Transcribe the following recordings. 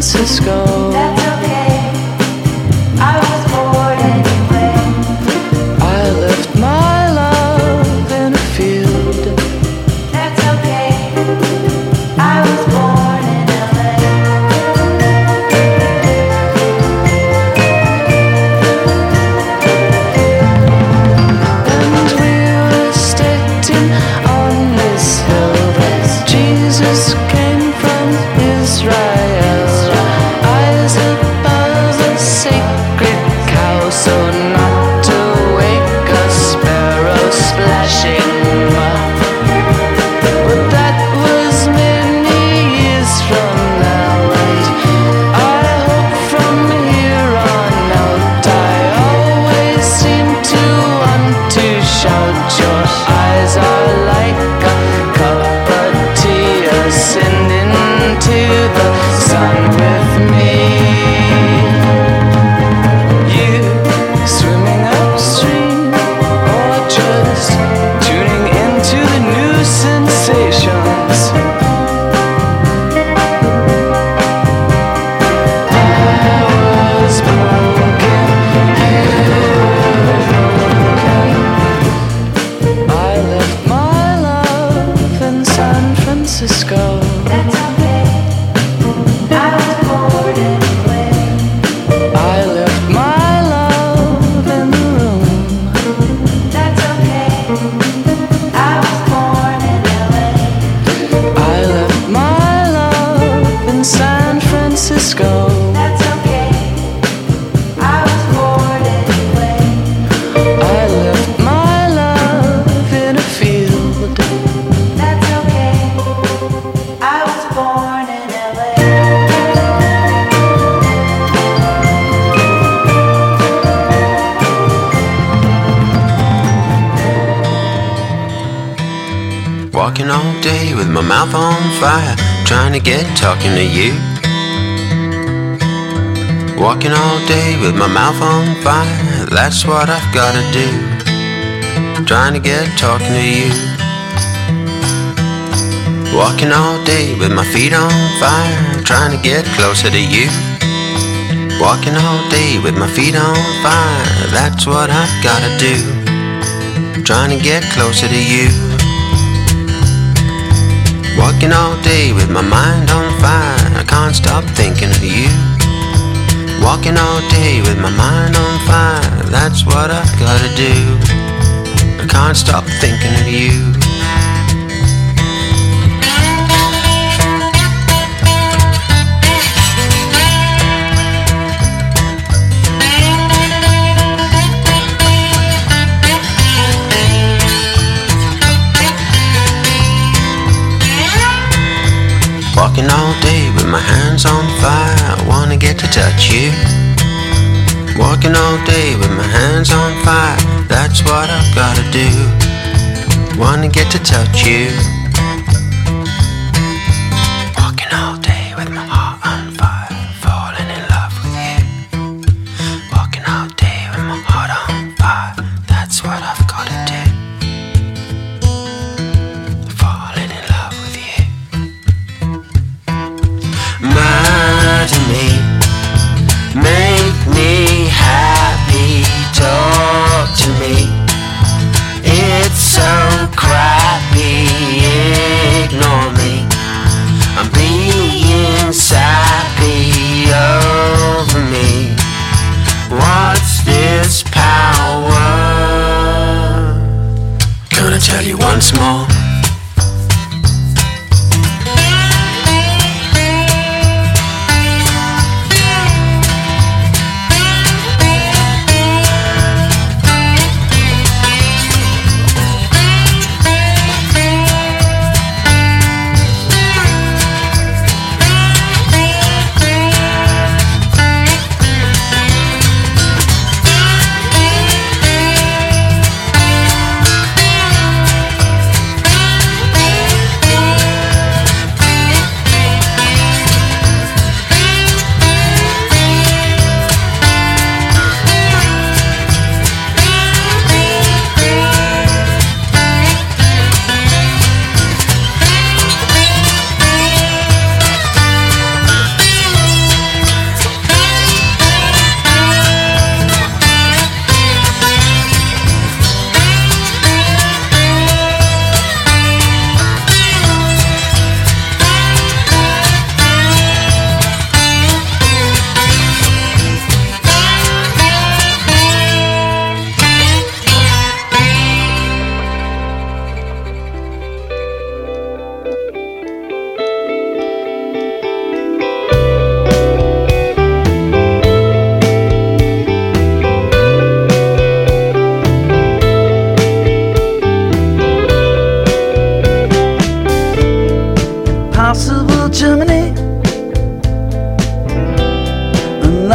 Francisco. That's okay, I was bored anyway. I left my love in a field. That's okay, I was born in LA. And we were sitting on this hill that Jesus came from Israel. Eyes above a sacred cow, so not to wake a sparrow splashing. But that was many years from now, and I hope from here on out I always seem to want to shout. Your eyes are like a cup of tea ascending to the sun with me. You swimming upstream or just tuning into the new sensations. I was broken, I left my love in San Francisco. That's okay, I was bored anyway. I left my love in the room. That's okay, I was born in LA. I left my love in San Francisco. That's okay, I was bored anyway. I left my love in a field. That's okay, I was born in LA. Walking all day with my mouth on fire, trying to get talking to you. Walking all day with my mouth on fire, that's what I've gotta do. Trying to get talking to you. Walking all day with my feet on fire, trying to get closer to you. Walking all day with my feet on fire, that's what I've gotta do. Trying to get closer to you. Walking all day with my mind on fire, I can't stop thinking of you. Walking all day with my mind on fire, that's what I've gotta do. I can't stop thinking of you. Walking all day with my hands on fire, I wanna get to touch you. Walking all day with my hands on fire, that's what I've gotta do. Wanna get to touch you. Walking all day with my heart on fire, falling in love with you. Walking all day with my heart on fire, that's what I've gotta do. Falling in love with you. Murder me, make me happy, talk to me. It's so crappy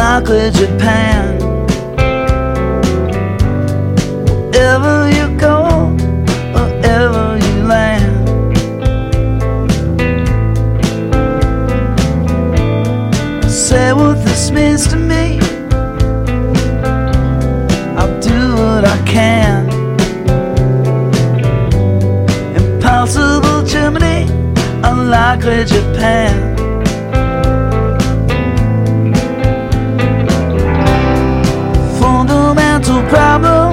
unlikely Japan. Wherever you go, wherever you land, say what this means to me. I'll do what I can. Impossible Germany, unlikely Japan. Fundamental problem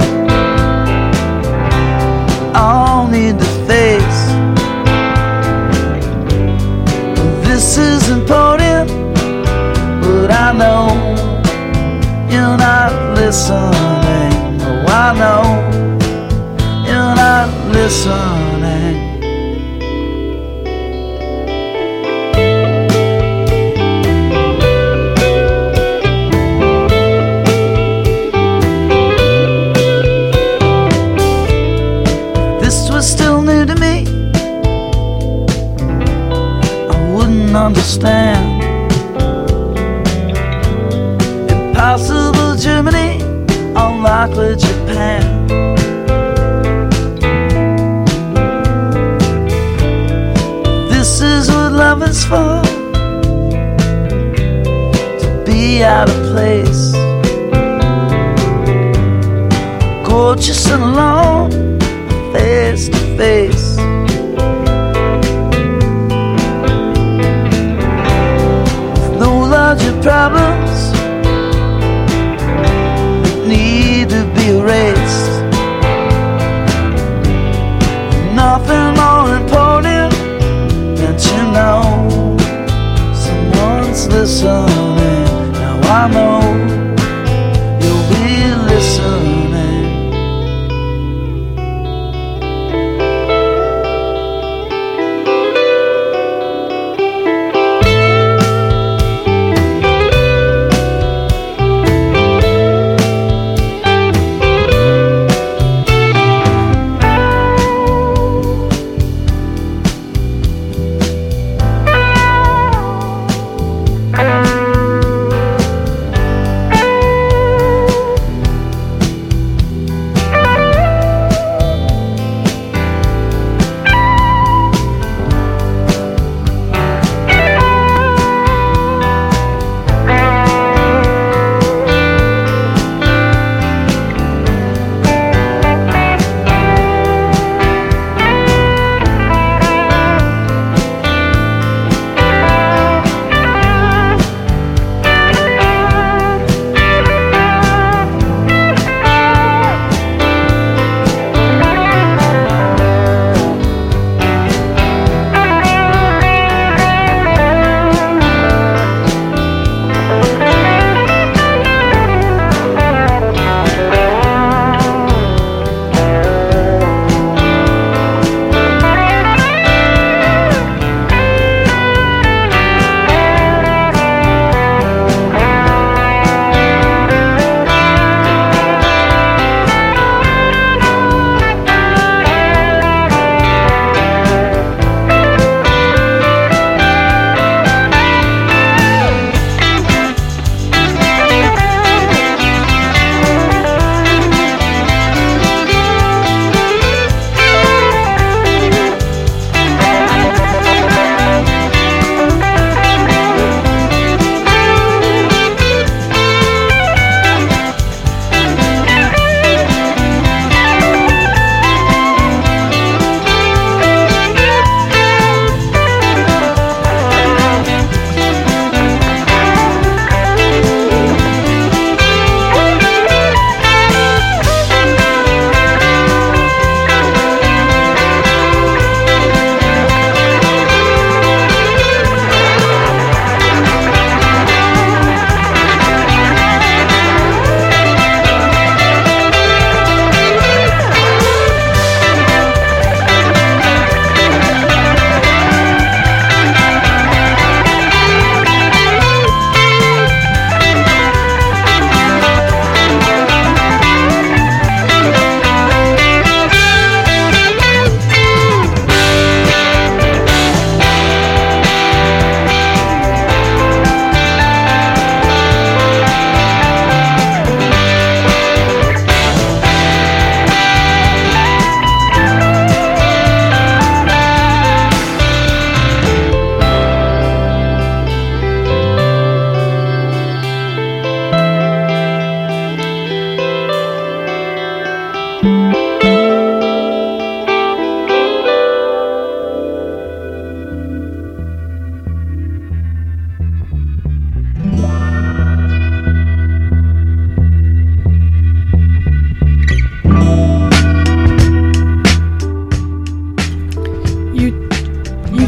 I'll need to face. This is important, but I know you're not listening. Oh, I know you're not listening. This was still new to me. I wouldn't understand. Impossible Germany, unlikely Japan. This is what love is for, to be out of place, gorgeous and alone, face to face. With no larger problems need to be erased. Nothing more important than to know someone's listening. Now I know you'll be listening.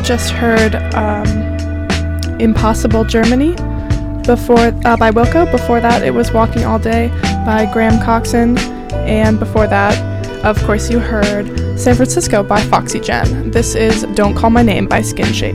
just heard Impossible Germany by Wilco. Before that, it was Walking All Day by Graham Coxon. And before that, of course, you heard San Francisco by Foxy Jen. This is Don't Call My Name by Skin Shape.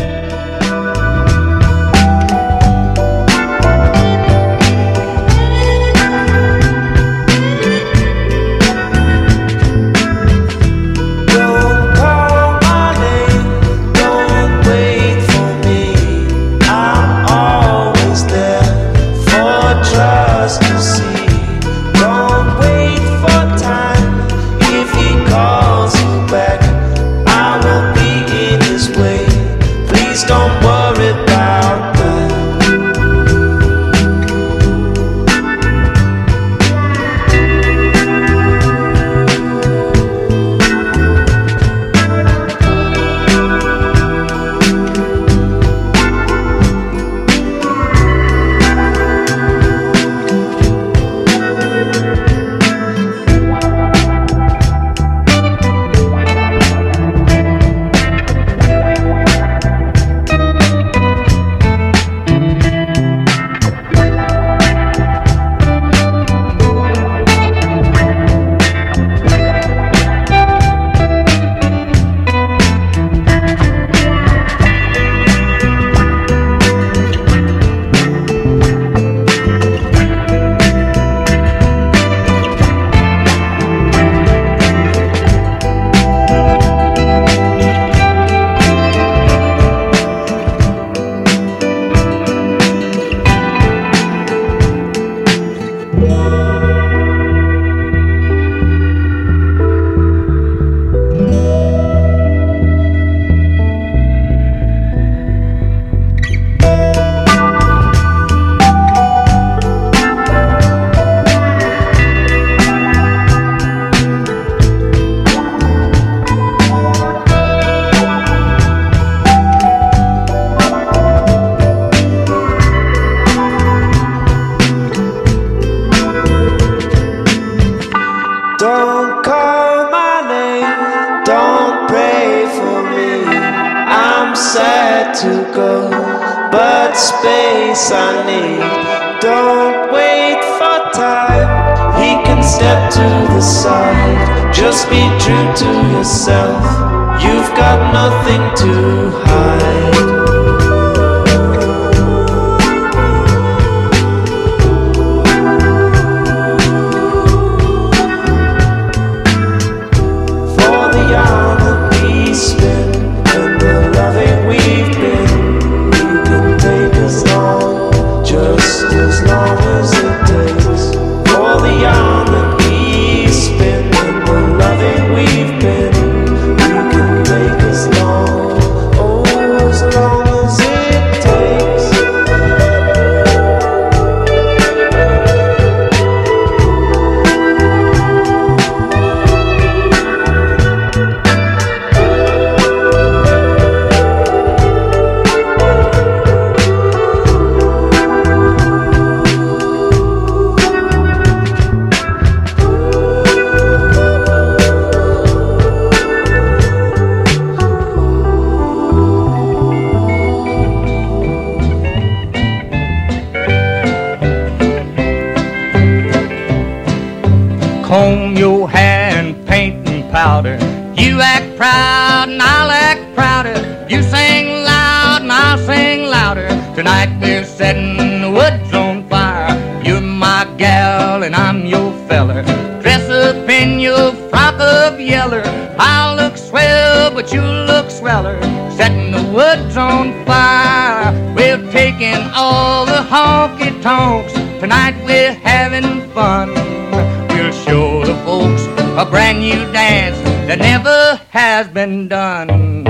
Comb your hair and paint and powder. You act proud and I'll act prouder. You sing loud and I'll sing louder. Tonight we're setting the woods on fire. You're my gal and I'm your feller. Dress up in your frock of yeller. I'll look swell but you look sweller. Setting the woods on fire. We're taking all the honky-tonks. Tonight we're having fun. We'll show the folks a brand new dance that never has been done.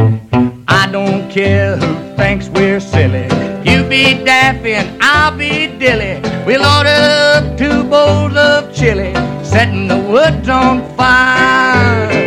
I don't care who thinks we're silly. You be daffy and I'll be dilly. We'll order up 2 bowls of chili, setting the woods on fire.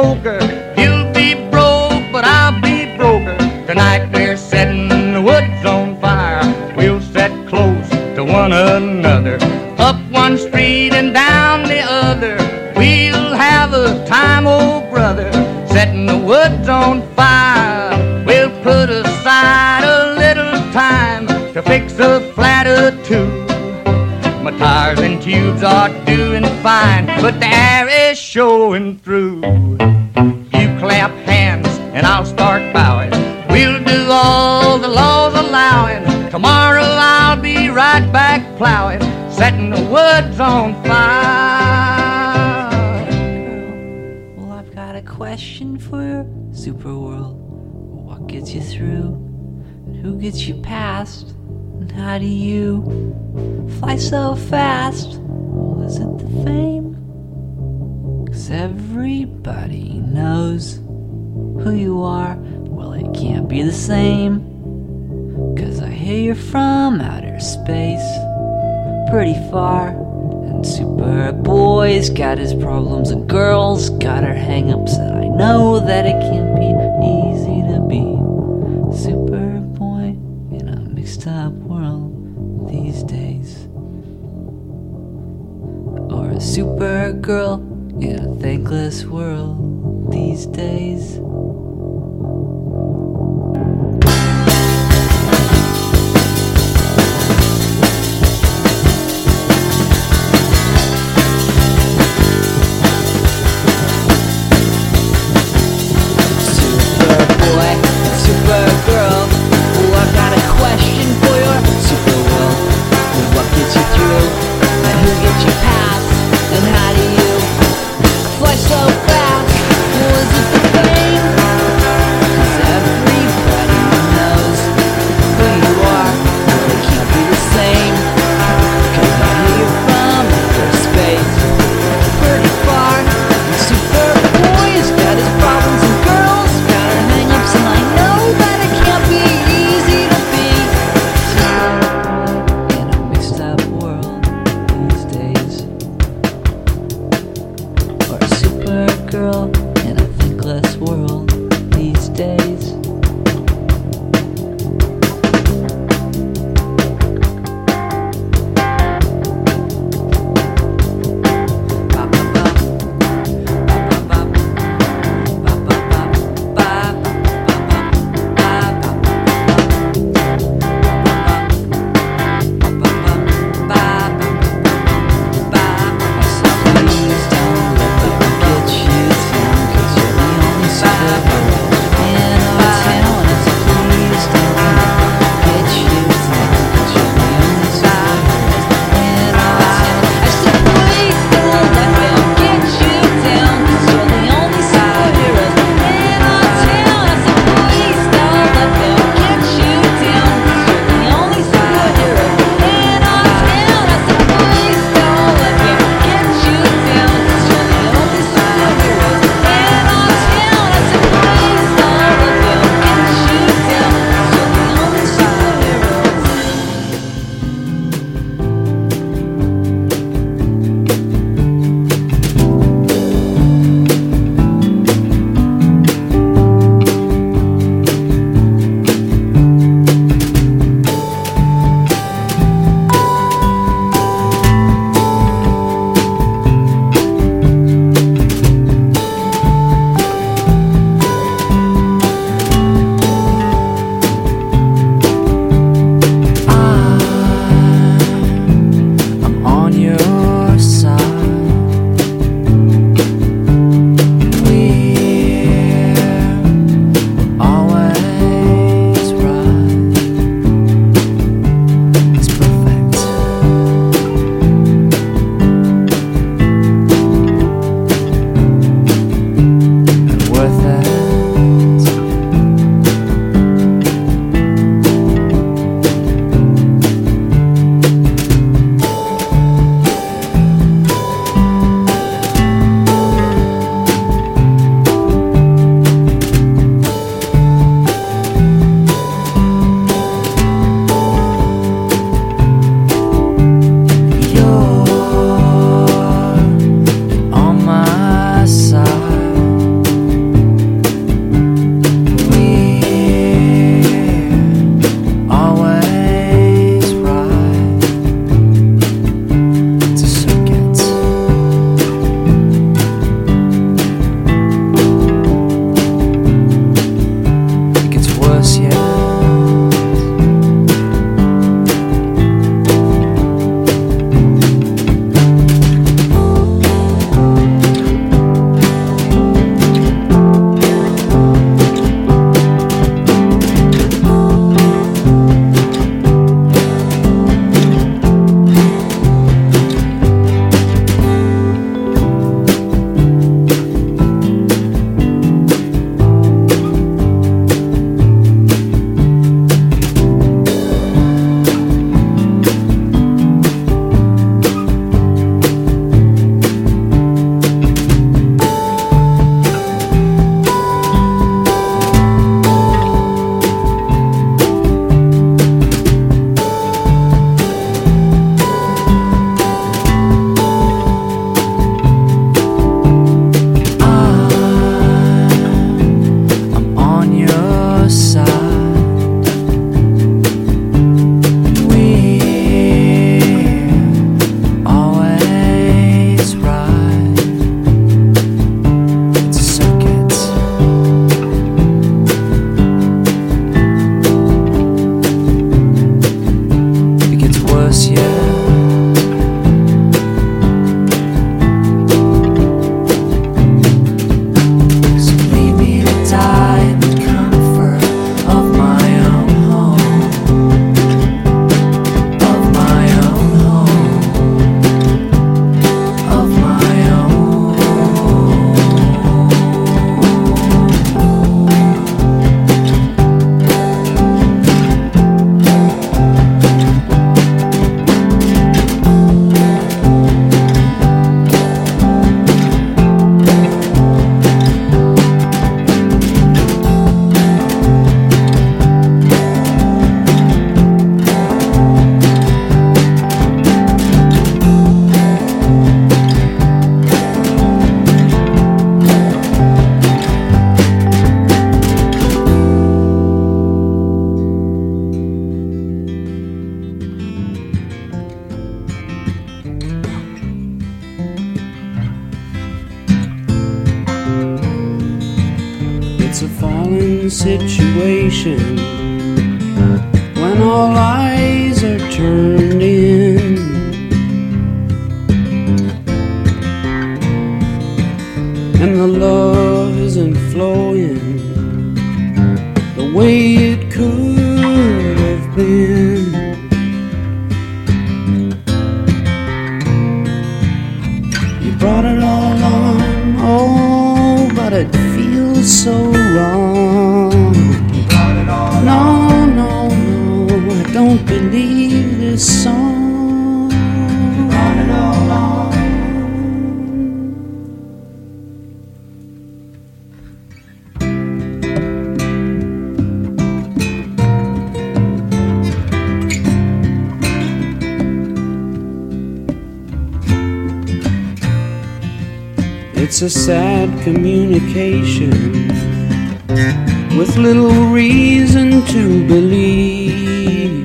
poker. You'll be broke, but I'll be broker. Tonight we're setting the woods on fire. We'll set close to one another, up one street and down the other. We'll have a time, old brother, setting the woods on fire. We'll put aside a little time to fix a flat or two. My tires and tubes are doing fine, but the air is showing through. You clap hands and I'll start bowing. We'll do all the laws allowing. Tomorrow I'll be right back plowing, setting the woods on fire. Well, I've got a question for your super world. What gets you through? And who gets you past? And how do you fly so fast? Well, is it the fame? 'Cause everybody knows who you are. Well, it can't be the same, 'cause I hear you're from outer space, pretty far. And Superboy's got his problems and girls got her hang-ups, and I know that it can't be easy to be Superboy in a mixed up world these days, or a Supergirl in a thankless world these days. Please don't let them get you down, 'cause you're the only It's a fallen situation when all eyes are turned in. And the love isn't flowing the way it could have been. You brought it all on, oh, but it feels so wrong. No, no, no, I don't believe this song. You brought it all on. It's a sad communication with little reason to believe.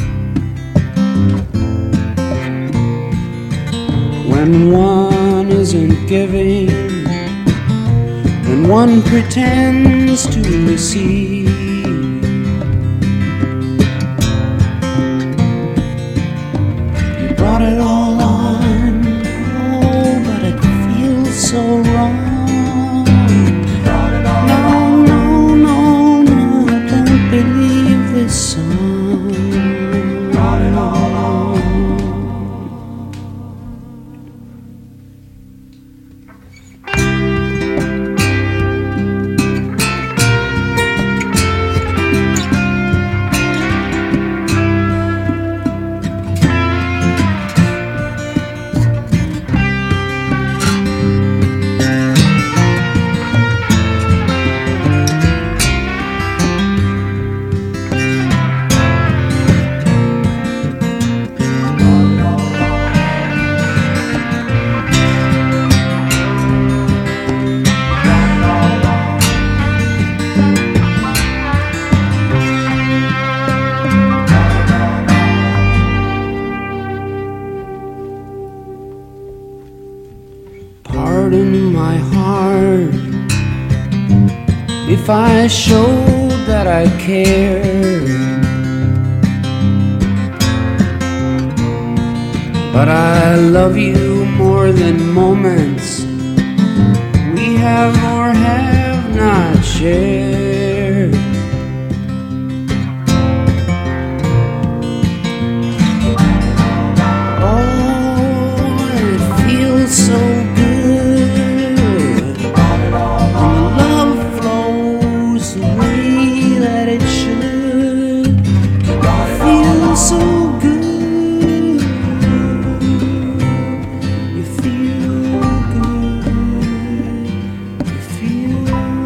When one isn't giving and one pretends to receive. You brought it all on, oh, but it feels so wrong. No, no, no, no, I don't believe this song. Brought it all on. Pardon my heart if I showed that I cared, but I love you more than moments we have or have not shared. Oh, it feels so good. So good, you feel good, you feel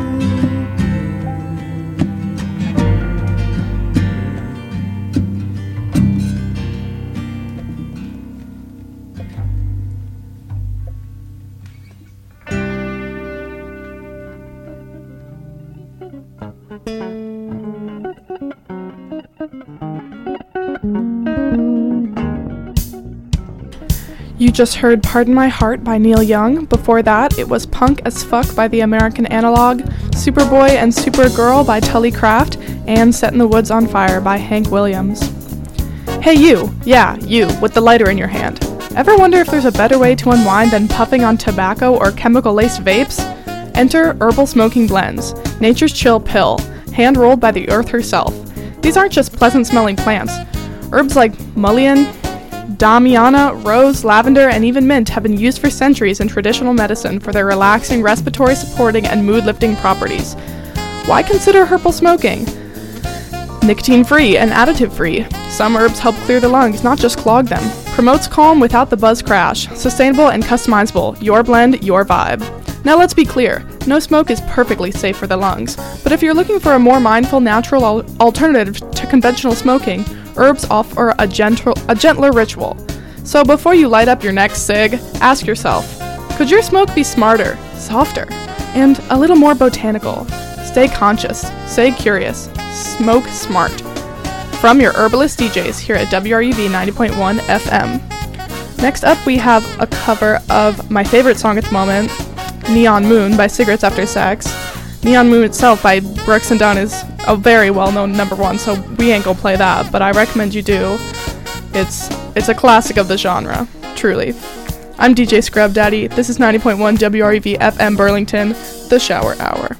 You just heard Pardon My Heart by Neil Young. Before that, it was Punk as Fuck by the American Analog, Superboy and Supergirl by Tully Craft, and Set in the Woods on Fire by Hank Williams. Hey you, yeah, you, with the lighter in your hand. Ever wonder if there's a better way to unwind than puffing on tobacco or chemical-laced vapes? Enter Herbal Smoking Blends, nature's chill pill, hand-rolled by the earth herself. These aren't just pleasant-smelling plants. Herbs like mullein, damiana, rose, lavender, and even mint have been used for centuries in traditional medicine for their relaxing, respiratory supporting, and mood-lifting properties. Why consider herbal smoking? Nicotine-free and additive-free. Some herbs help clear the lungs, not just clog them. Promotes calm without the buzz crash. Sustainable and customizable. Your blend, your vibe. Now let's be clear, no smoke is perfectly safe for the lungs, but if you're looking for a more mindful, natural alternative to conventional smoking, herbs offer a gentler ritual. So before you light up your next cig, ask yourself, could your smoke be smarter, softer, and a little more botanical? Stay conscious, stay curious, smoke smart. From your herbalist DJs here at WRUV 90.1 FM. Next up we have a cover of my favorite song at the moment, Neon Moon by Cigarettes After Sex. Neon Moon itself by Brooks and Dunn is a very well-known #1, so we ain't gonna play that, but I recommend you do. It's a classic of the genre, truly. I'm DJ Scrub Daddy. This is 90.1 WREV FM Burlington, The Shower Hour.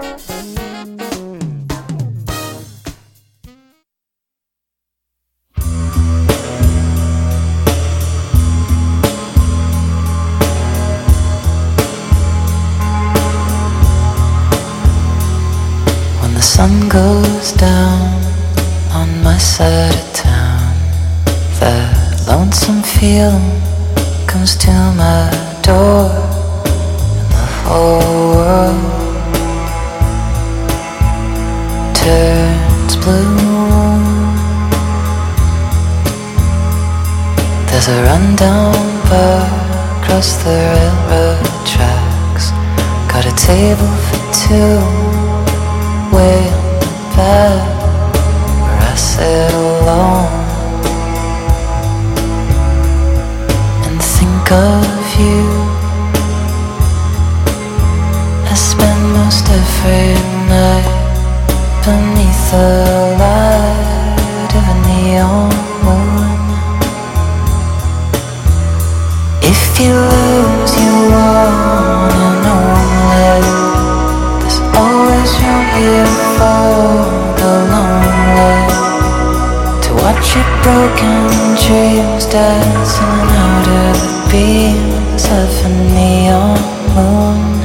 When the sun goes down on my side of town, that lonesome feeling comes to my door, and the whole world turns blue. There's a rundown bar across the railroad tracks, got a table for two way in the back, where I sit alone of you. I spend most every night beneath the light of a neon moon. If you lose, you won, and only there's always room here for the lonely to watch your broken dreams dancing out of the beams of a neon moon.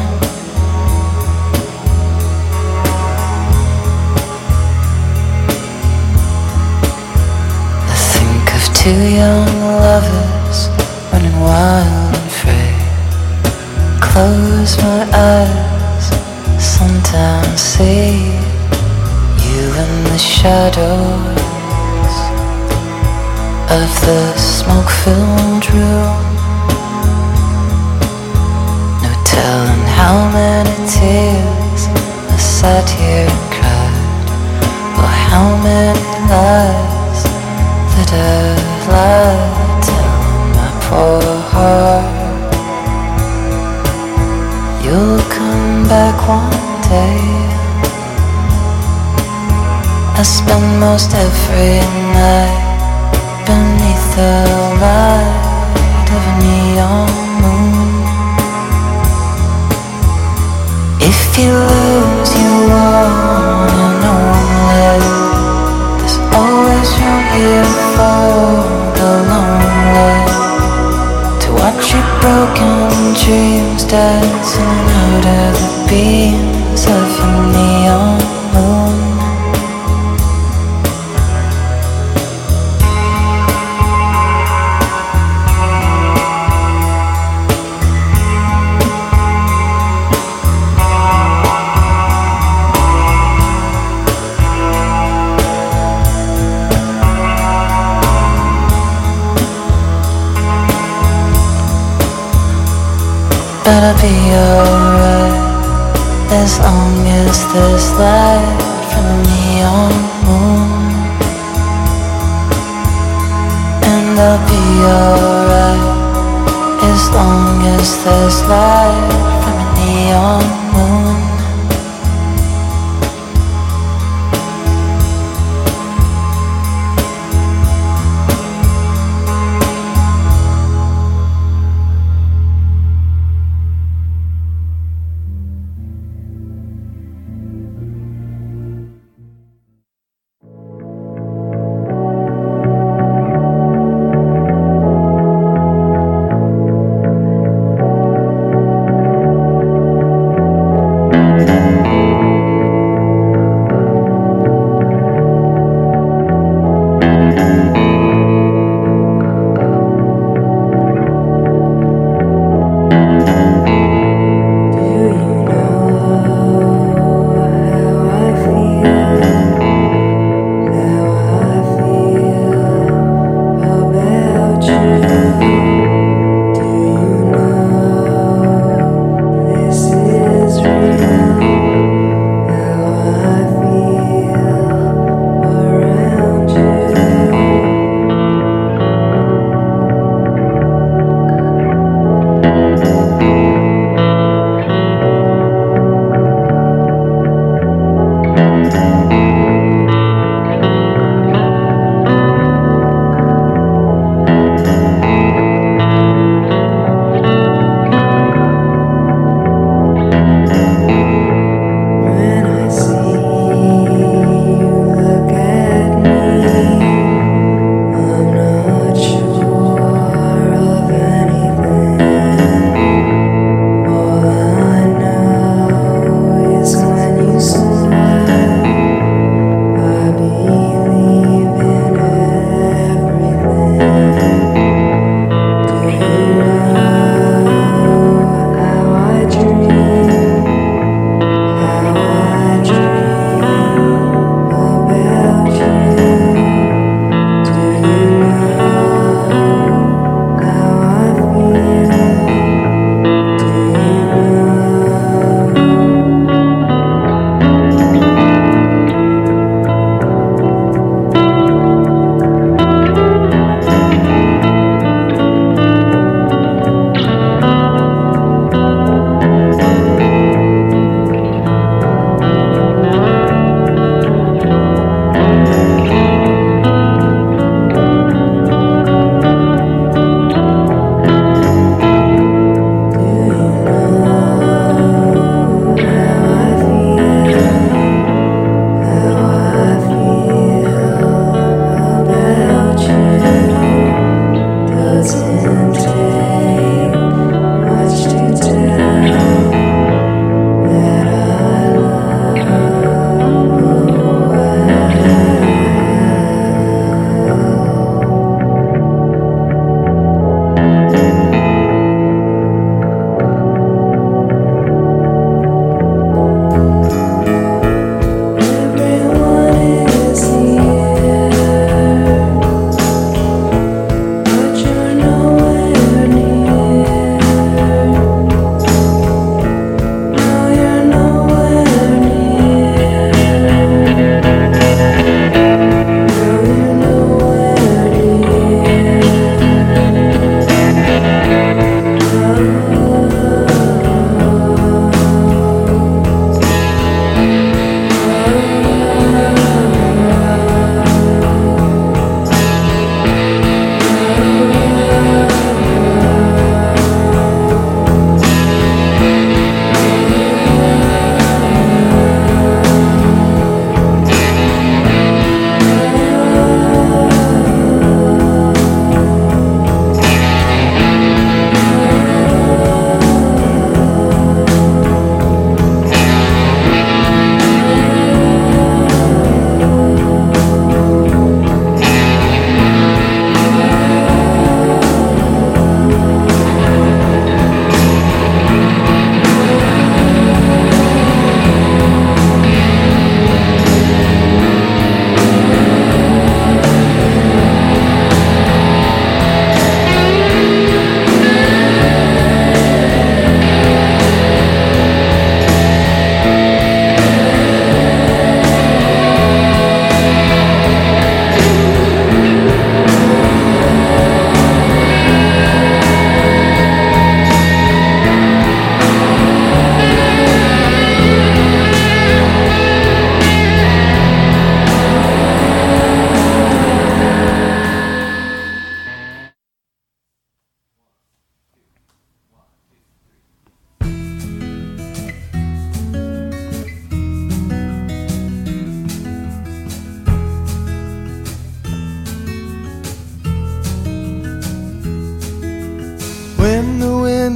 I think of two young lovers running wild and free. Close my eyes, sometimes see you in the shadows of the smoke-filled room. No telling how many tears I sat here and cried, or how many lies that I've lied, telling my poor heart you'll come back one day. I spend most every night beneath the light of a neon moon. If you lose, you won, and only there's always room here for the lonely to watch your broken dreams dancing out of the beams of a neon moon. But I'll be alright as long as there's light from a neon moon. And I'll be alright as long as there's light from a neon moon.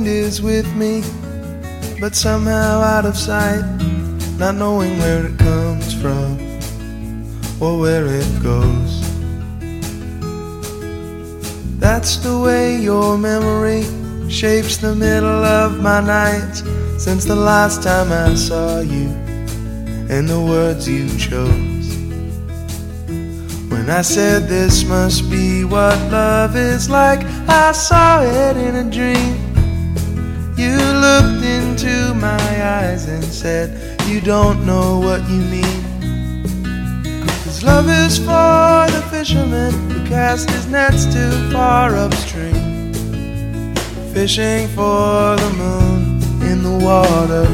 wind is with me, but somehow out of sight, not knowing where it comes from or where it goes. That's the way your memory shapes the middle of my nights since the last time I saw you and the words you chose. When I said this must be what love is like, I saw it in a dream. You looked into my eyes and said, you don't know what you mean. 'Cause love is for the fisherman who cast his nets too far upstream, fishing for the moon in the water.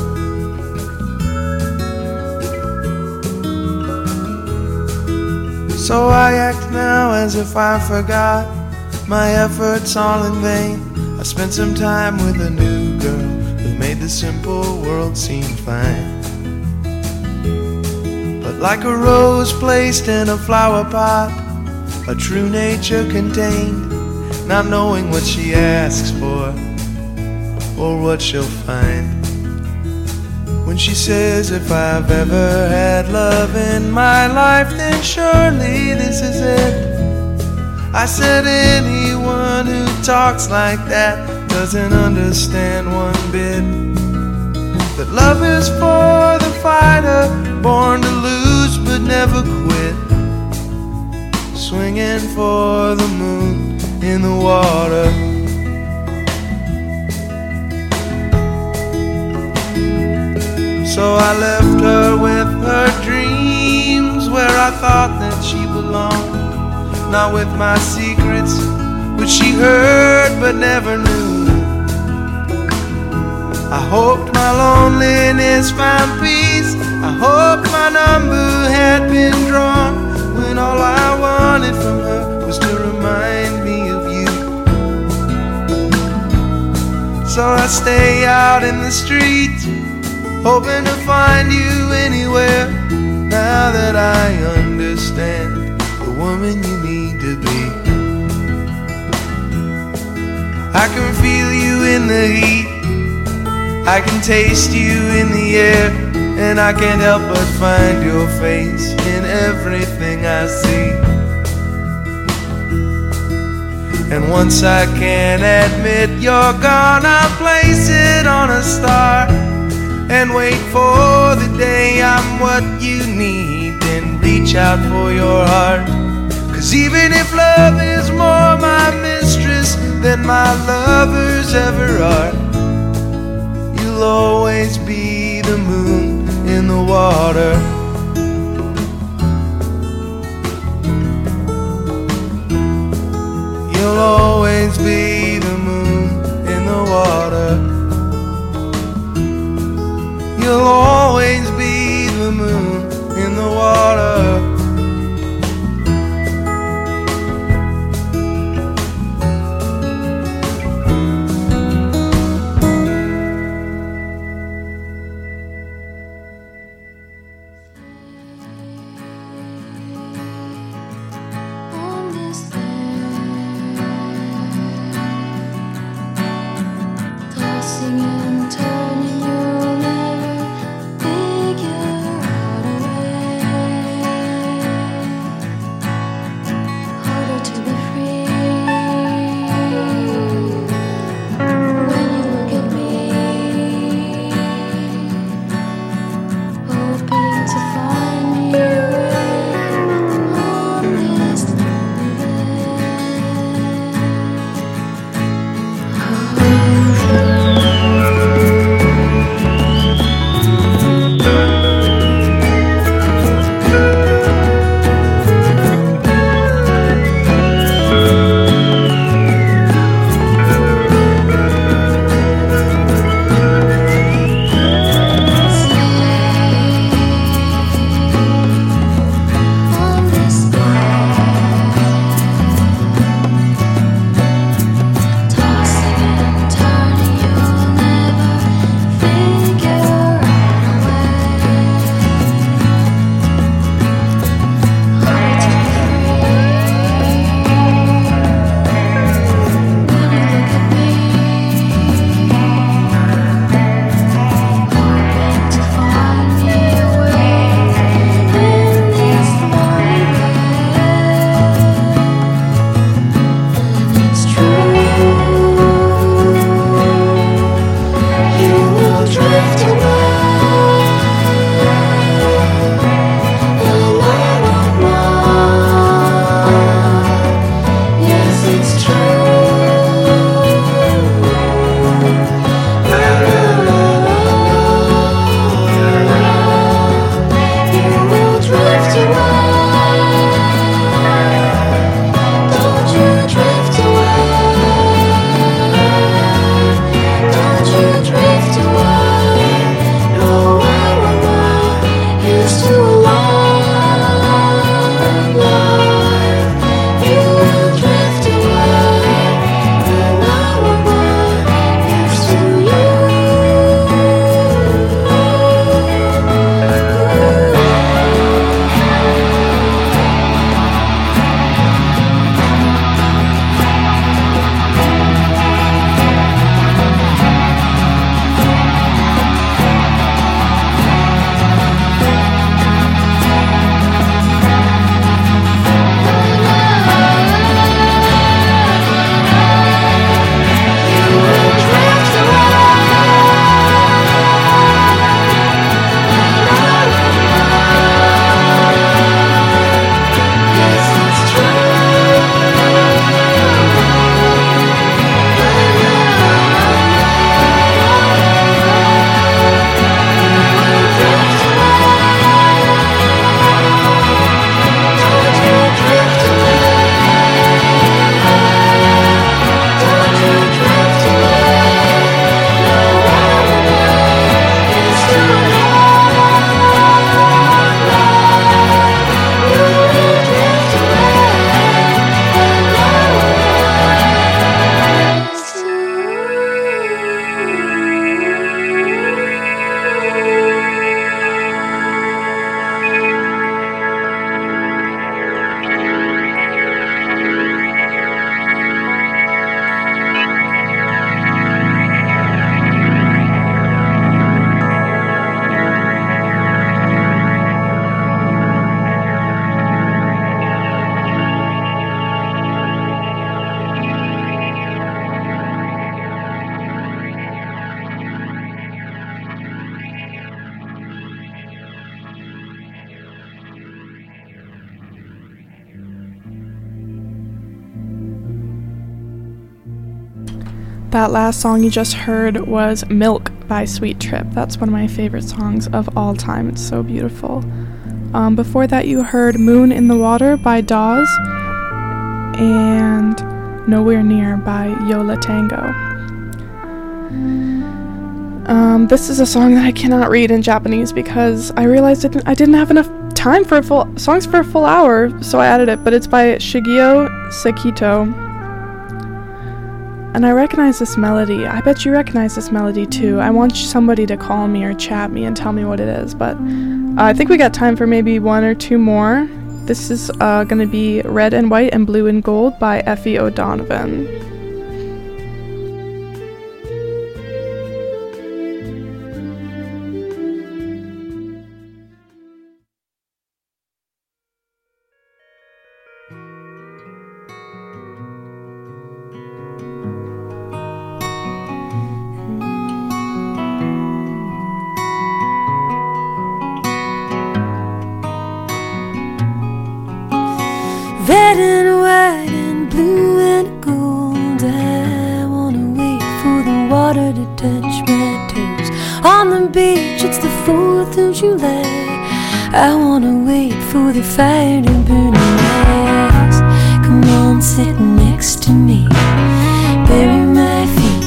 So I act now as if I forgot my efforts all in vain. I spent some time with a new girl who made the simple world seem fine. But like a rose placed in a flower pot, a true nature contained, not knowing what she asks for or what she'll find. When she says if I've ever had love in my life, then surely this is it. I said anyone who talks like that doesn't understand one bit. That love is for the fighter, born to lose but never quit, swinging for the moon in the water. So I left her with her dreams, where I thought that she belonged, not with my secrets, which she heard but never knew. I hoped my loneliness found peace, I hoped my number had been drawn, when all I wanted from her was to remind me of you. So I stay out in the street, hoping to find you anywhere, now that I understand the woman you need to be. I can feel you in the heat, I can taste you in the air, and I can't help but find your face in everything I see. And once I can admit you're gone, I'll place it on a star and wait for the day I'm what you need, then reach out for your heart. 'Cause even if love is more my mistress than my lovers ever are, you'll always be the moon in the water. You'll always be the moon in the water. You'll always be the moon in the water. That last song you just heard was Milk by Sweet Trip. That's one of my favorite songs of all time. It's so beautiful. Before that you heard Moon in the Water by Dawes and Nowhere Near by Yola Tango. This is a song that I cannot read in Japanese because I realized I didn't have enough time for songs for a full hour, so I added it, but it's by Shigeo Sekito. And I recognize this melody. I bet you recognize this melody too. I want somebody to call me or chat me and tell me what it is, but I think we got time for maybe one or two more. This is going to be Red and White and Blue and Gold by Effie O'Donovan. Red and white and blue and gold, I wanna wait for the water to touch my toes. On the beach, it's the 4th of July, I wanna wait for the fire to burn my eyes. Come on, sit next to me, bury my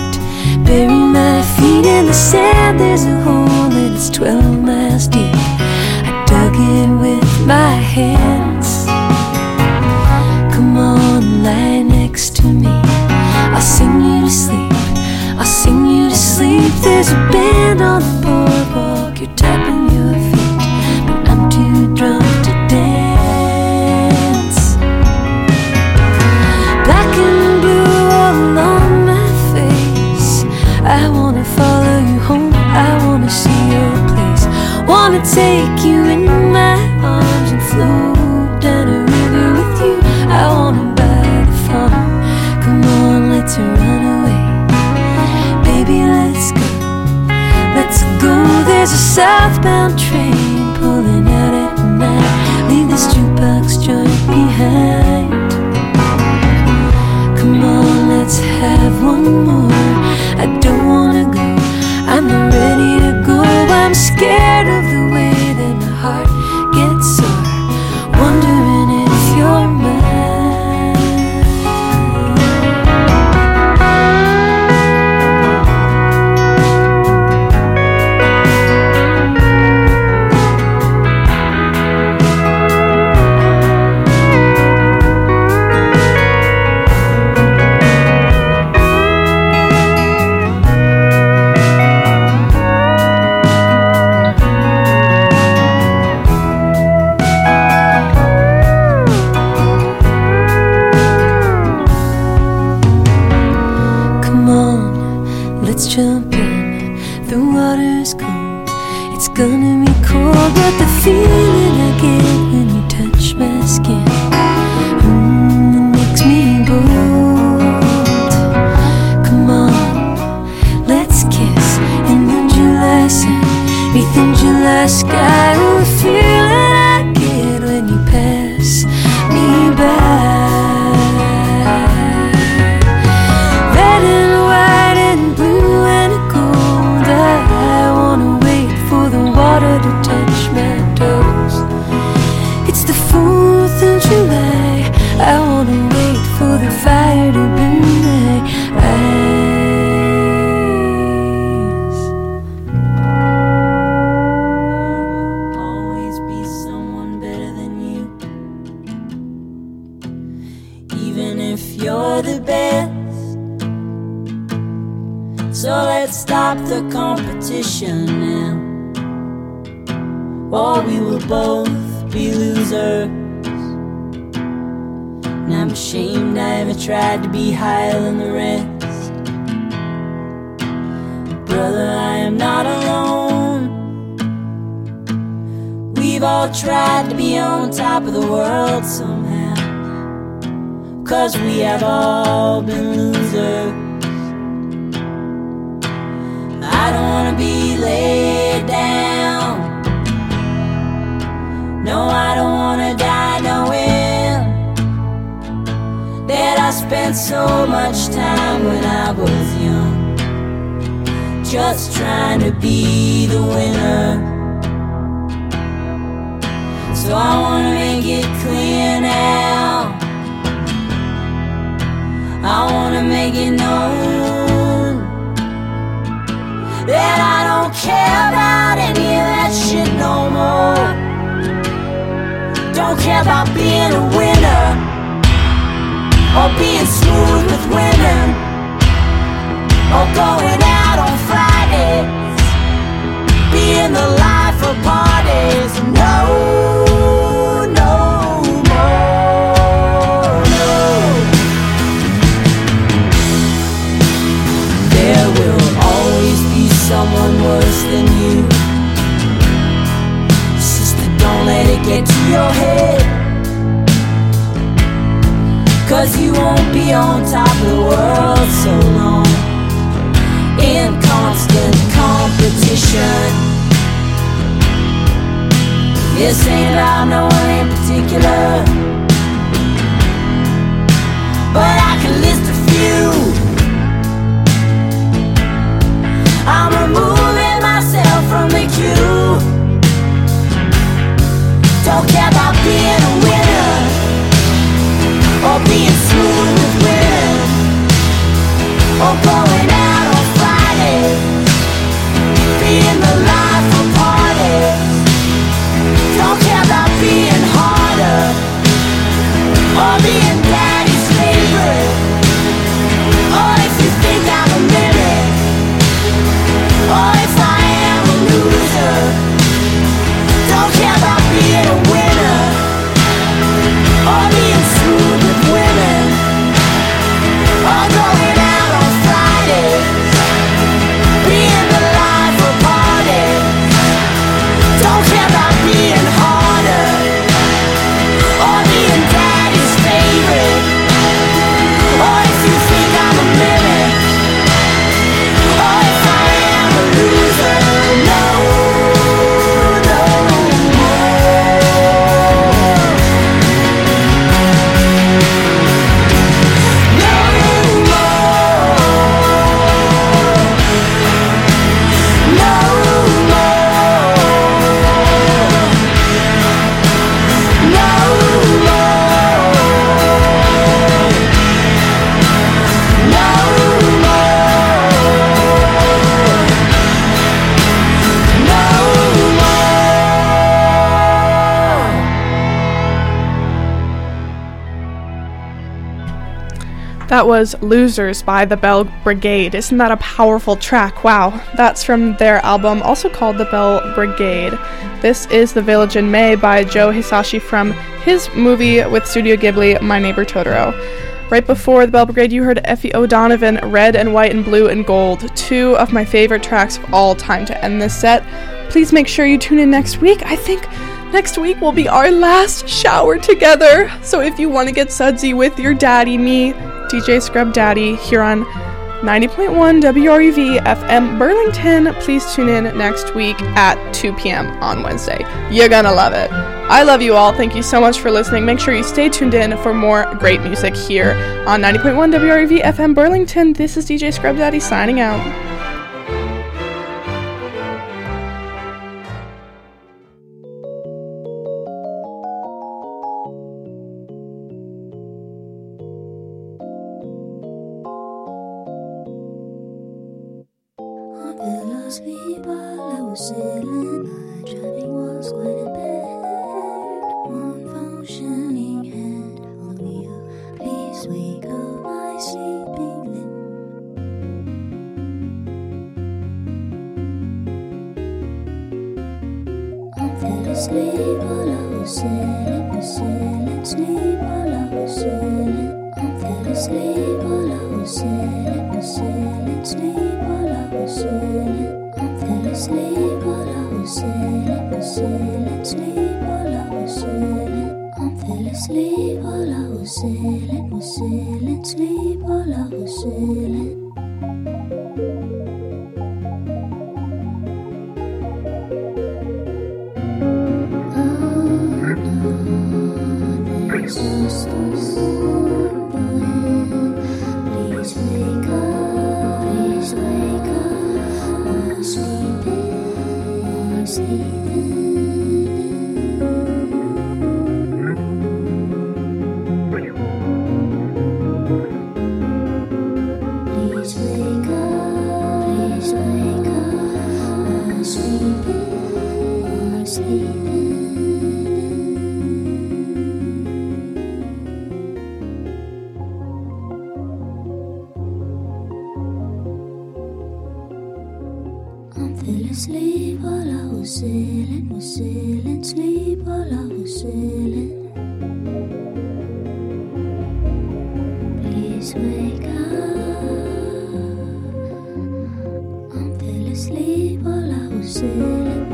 feet in the sand. There's a hole and it's 12 miles deep. I dug it with my hands. Come on, lie next to me, I'll sing you to sleep, I'll sing you to sleep. There's a band on the boardwalk, you're tapping your feet, but I'm too drunk to dance. Black and blue all along my face, I wanna follow you home, I wanna see your place. Wanna take you in my arms and float down a river with you. I wanna buy the farm. Come on, let's run away. Baby, let's go. Let's go. There's a southbound train pulling out at night. Leave this jukebox joint behind. Come on, let's have one more. I don't wanna go, I'm not ready to go. I'm scared of the way that my heart gets sore, wondering if you're mine. Let's jump in, the water's cold. It's gonna be cold, but the feeling I get when you touch my skin, it makes me bold. Come on, let's kiss in the July sun, beneath the July sky. Oh, the feeling I get when you pass me by. To touch my toes. It's the 4th of July, I wanna wait for the fire to burn my eyes. Always be someone better than you, even if you're the best. So let's stop the competition now, or we will both be losers. And I'm ashamed I ever tried to be higher than the rest. Brother, I am not alone. We've all tried to be on top of the world somehow, 'cause we have all been losers. I don't wanna be laid down, no, I don't wanna die knowing that I spent spent so much time when I was young, just trying to be the winner. So I wanna make it clear now, I wanna make it known that I don't care about any of that shit no more. Don't care about being a winner or being smooth with women or going out on Fridays, being the life of parties. No, no more, no. There will always be someone worse than you. Sister, don't let it get to your head, 'cause you won't be on top of the world so long, in constant competition. This ain't about no one in particular, but I can list a few. I'm removing myself from the queue. Don't care about being a winner or being smooth with women or going out on Fridays, being the life of parties. Don't care about being harder or being daddy's favorite, or if you think I'm a mimic, or if I am a loser. Don't care about being a winner or being smooth with women or going out on Fridays, being the life of parties. Don't care about being harder or being daddy's favorite, or if you think I'm a mimic, or if I am a loser. No, no more. No more. No That was Losers by the Bell Brigade. Isn't that a powerful track? Wow. That's from their album, also called The Bell Brigade. This is The Village in May by Joe Hisaishi from his movie with Studio Ghibli, My Neighbor Totoro. Right before The Bell Brigade, you heard Effie O'Donovan, Red and White and Blue and Gold, two of my favorite tracks of all time to end this set. Please make sure you tune in next week. I think next week will be our last shower together. So if you want to get sudsy with your daddy, me, DJ Scrub Daddy, here on 90.1 WRUV FM Burlington, please tune in next week at 2 p.m. on Wednesday. You're gonna love it. I love you all. Thank you so much for listening. Make sure you stay tuned in for more great music here on 90.1 WRUV FM Burlington. This is DJ Scrub Daddy signing out. was sailing. Please wake up. I fell asleep while I was sailing,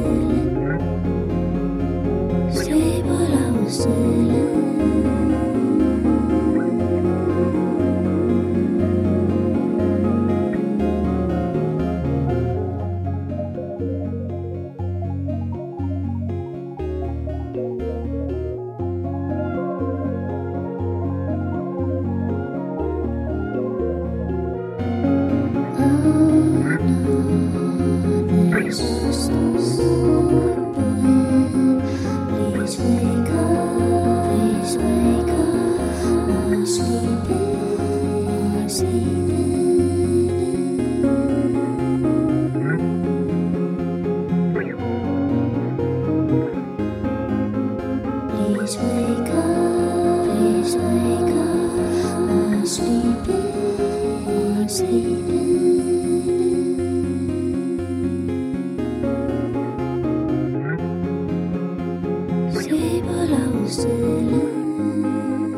Sleep while I was sailing. Sleep while I was sailing.